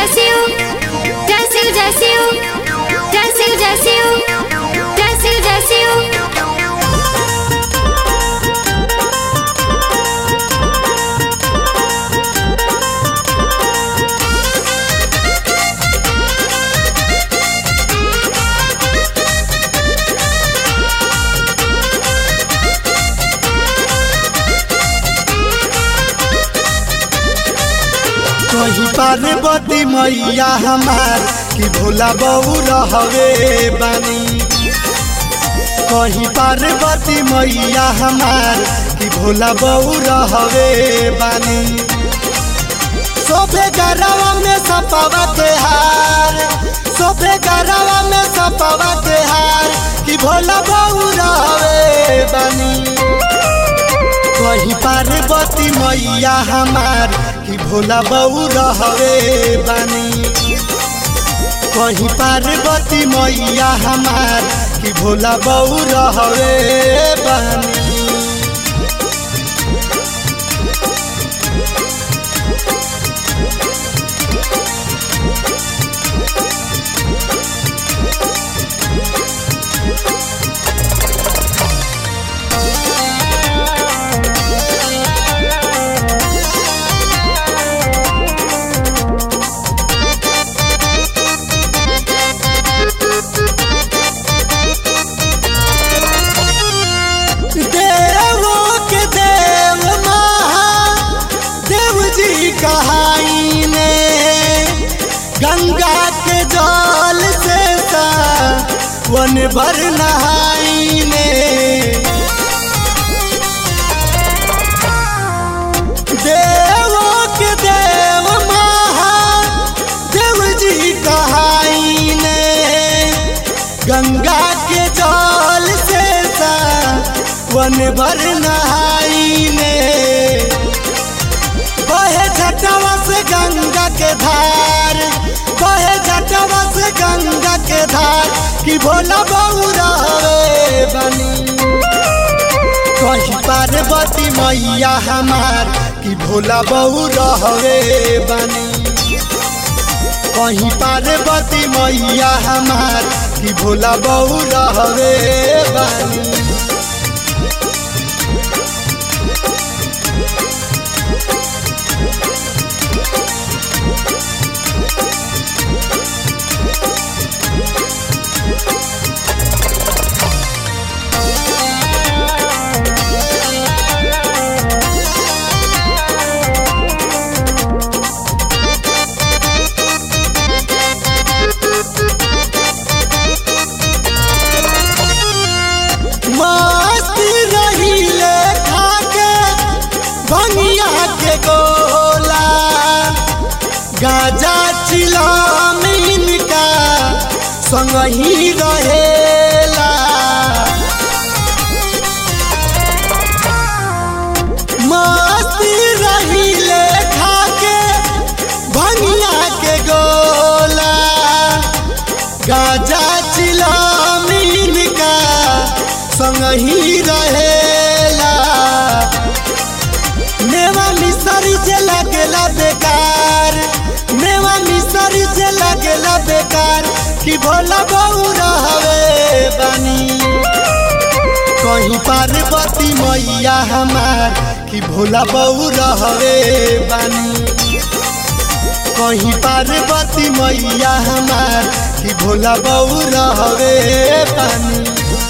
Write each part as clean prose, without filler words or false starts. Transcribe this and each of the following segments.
कहीं पार्वती मैया हमार कि भोला बहू रहवे बानी। कहीं पार्वती मैया हमार कि भोला बहू रहवे बानी। सोफे गरवा में सपावा के हार, सोफे गरवा में सपावा के हार कि भोला बहू रहवे बानी। कहीं पार्वती मैया हमार कि भोला बहू रहवे बानी। कहीं पार्वती मैया हमार कि भोला बहू रहवे बानी। कहाई ने गंगा के जल से वन भर नहाई ने। देवों के देव महादेव जी कहाई ने गंगा के जल से वन भर नहाई ने। बहे जटवा से गंगा के धार, बहे जटवा से गंगा के धार कि भोला बहू रहवे बानी। कहीं पार्वती मैया हमार कि भोला बहू रहवे बानी। कहीं पार्वती मैया हमार कि भोला बहू रहवे बानी। मस्ती रहीले खाके भंगिया के गोला, गाजा चिलम इनका संग ही रहेला। मस्ती रहीले खाके भंगिया के गोला, गाजा चिलम इनका संग ही रहेला। मेवा मिसरी जे लगेला बेकार, मेवा मिसरी जे लगेला बेकार कि भोला बहू रहवे बानी। कहीं पार्वती मैया हमार कि भोला बहू रहवे बानी। कहीं पार्वती मैया हमार कि भोला बहू रहवे बानी।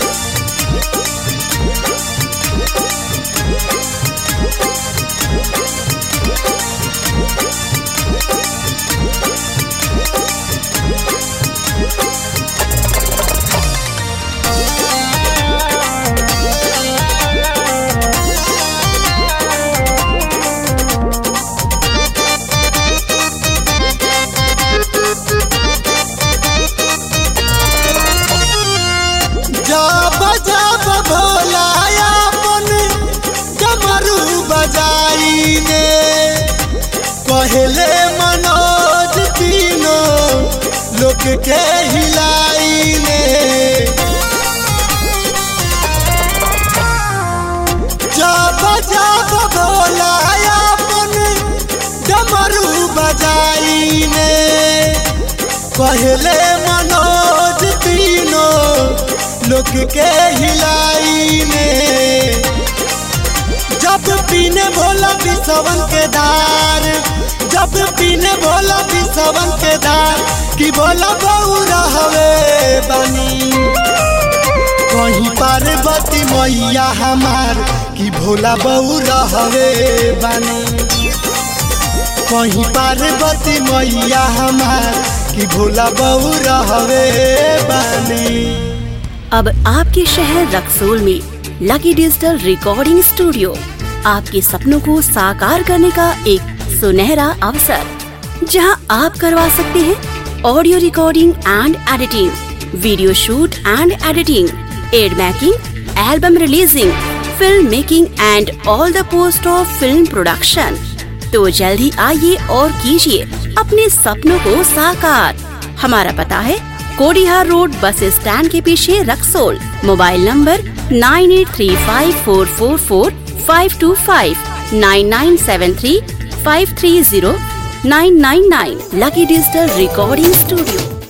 जब जब भोला अपन डमरू बजाई ने कहले मनोज तीनों लोग के हिलाई ने। जब जब भोला अपन डमरू बजाई ने कहले मनोज तीनों लोग के हिलाई में, जब पीने भोला बिसवन के धार, जब पीने भोला बिसवन के धार, कि भोला बउरा हवे बानी। कहीं पार्वती मैया हमार, कि भोला बउरा हवे बानी। कहीं पार्वती मैया हमार, कि भोला बउरा हवे बानी। अब आपके शहर रक्सौल में लकी डिजिटल रिकॉर्डिंग स्टूडियो आपके सपनों को साकार करने का एक सुनहरा अवसर, जहां आप करवा सकते हैं audio recording and editing, video shoot and editing, ad making, album releasing, film making and all the post of film production. तो जल्द ही आइए और कीजिए अपने सपनों को साकार। हमारा पता है कोडिहार रोड, बस स्टैंड के पीछे, Raxaul. Mobile number 9835444525, 9973530999। Lucky digital recording studio.